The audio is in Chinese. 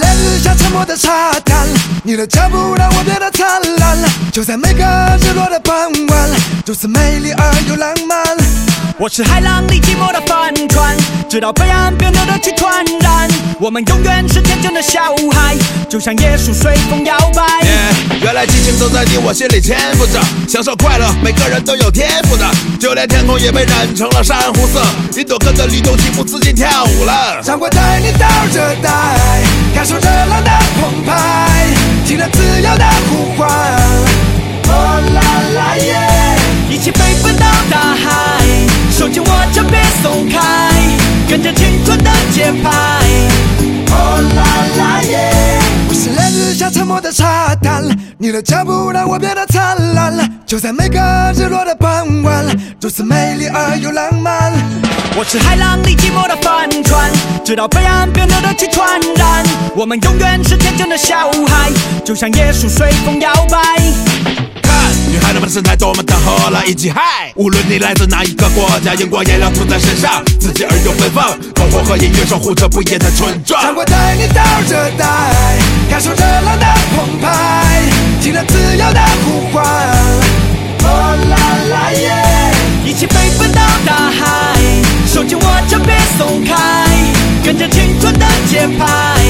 烈日下沉默的沙滩，你的脚步让我变得灿烂。就在每个日落的傍晚，如此美丽而又浪漫。 我是海浪里寂寞的帆船，直到被岸边的热气传染。我们永远是天真的小孩，就像椰树随风摇摆。 原来激情都在你我心里潜伏着，享受快乐，每个人都有天赋的，就连天空也被染成了珊瑚色。一朵跟着律动起伏，自信跳舞了。 让我带你到热带，感受热浪的澎湃，听着自由的呼唤。哦啦啦耶！ 一起飞奔到大海，手紧握着别松开，跟着青春的节拍。 哦啦啦耶！我是烈日下沉默的沙滩，你的脚步让我变得灿烂。就在每个日落的傍晚，如此美丽而又浪漫。 我是海浪里寂寞的帆船，直到被岸边的热气传染。我们永远是天真的小孩，就像椰树随风摇摆。 女孩子们的身材多么的合了一起嗨，无论你来自哪一个国家，荧光颜料涂在身上，自信而又奔放，篝火和音乐守护着不夜的村庄。 让我带你到热带，感受热浪的澎湃，听着自由的呼唤。哦啦啦耶！ 一起飞奔到大海，手紧握着别松开，跟着青春的节拍。